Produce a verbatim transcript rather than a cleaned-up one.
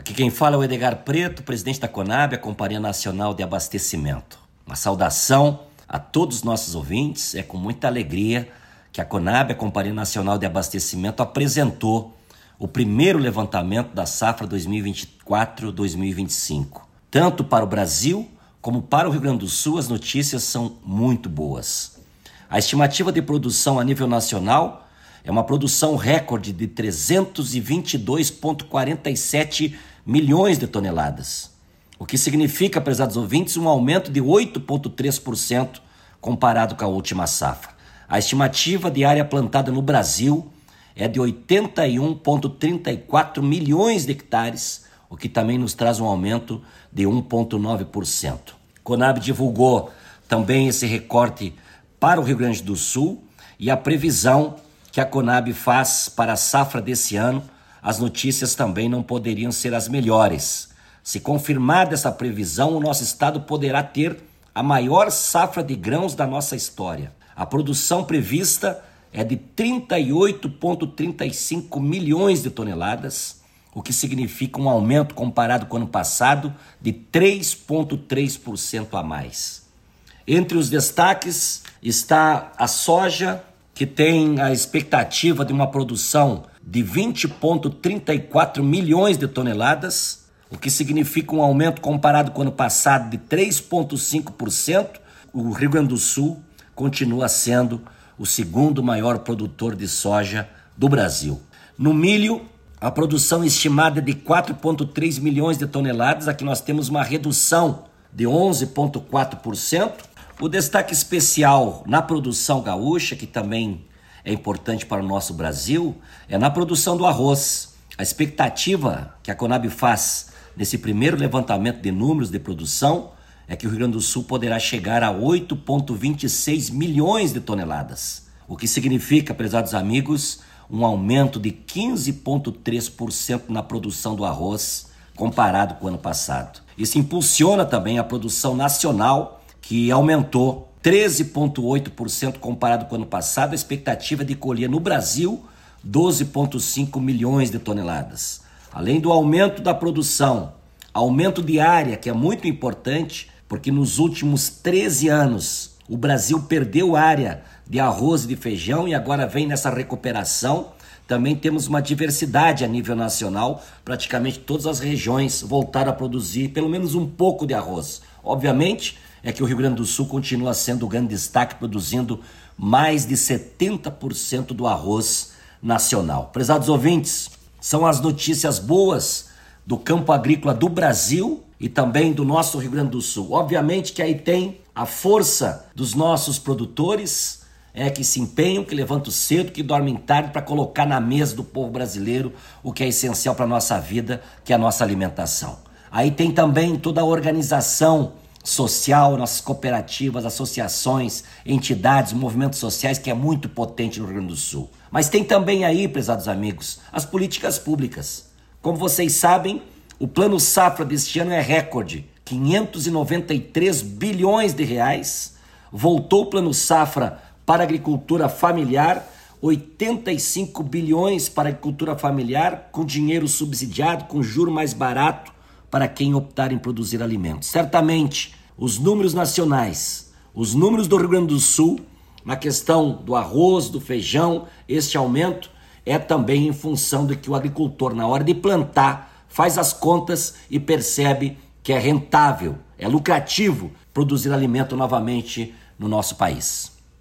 Aqui quem fala é o Edgar Preto, presidente da Conab, a Companhia Nacional de Abastecimento. Uma saudação a todos os nossos ouvintes. É com muita alegria que a Conab, a Companhia Nacional de Abastecimento, apresentou o primeiro levantamento da safra dois mil e vinte e quatro dois mil e vinte e cinco. Tanto para o Brasil como para o Rio Grande do Sul, as notícias são muito boas. A estimativa de produção a nível nacional é uma produção recorde de trezentos e vinte e dois vírgula quarenta e sete milhões de toneladas, o que significa, prezados ouvintes, um aumento de oito vírgula três por cento comparado com a última safra. A estimativa de área plantada no Brasil é de oitenta e um vírgula trinta e quatro milhões de hectares, o que também nos traz um aumento de um vírgula nove por cento. Conab divulgou também esse recorte para o Rio Grande do Sul e a previsão que a Conab faz para a safra desse ano. As notícias também não poderiam ser as melhores. Se confirmada essa previsão, o nosso estado poderá ter a maior safra de grãos da nossa história. A produção prevista é de trinta e oito vírgula trinta e cinco milhões de toneladas, o que significa um aumento comparado com o ano passado de três vírgula três por cento a mais. Entre os destaques está a soja, que tem a expectativa de uma produção de vinte vírgula trinta e quatro milhões de toneladas, o que significa um aumento comparado com o ano passado de três vírgula cinco por cento. O Rio Grande do Sul continua sendo o segundo maior produtor de soja do Brasil. No milho, a produção estimada é de quatro vírgula três milhões de toneladas, aqui nós temos uma redução de onze vírgula quatro por cento. O destaque especial na produção gaúcha, que também é importante para o nosso Brasil, é na produção do arroz. A expectativa que a Conab faz nesse primeiro levantamento de números de produção é que o Rio Grande do Sul poderá chegar a oito vírgula vinte e seis milhões de toneladas, o que significa, prezados amigos, um aumento de quinze vírgula três por cento na produção do arroz comparado com o ano passado. Isso impulsiona também a produção nacional, que aumentou treze vírgula oito por cento comparado com o ano passado. A expectativa é de colher no Brasil doze vírgula cinco milhões de toneladas. Além do aumento da produção, aumento de área, que é muito importante, porque nos últimos treze anos o Brasil perdeu área de arroz e de feijão e agora vem nessa recuperação. Também temos uma diversidade a nível nacional, praticamente todas as regiões voltaram a produzir pelo menos um pouco de arroz. Obviamente, é que o Rio Grande do Sul continua sendo o grande destaque, produzindo mais de setenta por cento do arroz nacional. Prezados ouvintes, são as notícias boas do campo agrícola do Brasil e também do nosso Rio Grande do Sul. Obviamente que aí tem a força dos nossos produtores, é que se empenham, que levantam cedo, que dormem tarde para colocar na mesa do povo brasileiro o que é essencial para a nossa vida, que é a nossa alimentação. Aí tem também toda a organização social, nossas cooperativas, associações, entidades, movimentos sociais, que é muito potente no Rio Grande do Sul. Mas tem também aí, prezados amigos, as políticas públicas. Como vocês sabem, o Plano Safra deste ano é recorde, quinhentos e noventa e três bilhões de reais. Voltou o Plano Safra para a agricultura familiar, oitenta e cinco bilhões para a agricultura familiar, com dinheiro subsidiado, com juro mais barato, para quem optar em produzir alimentos. Certamente, os números nacionais, os números do Rio Grande do Sul, na questão do arroz, do feijão, este aumento é também em função de que o agricultor, na hora de plantar, faz as contas e percebe que é rentável, é lucrativo produzir alimento novamente no nosso país.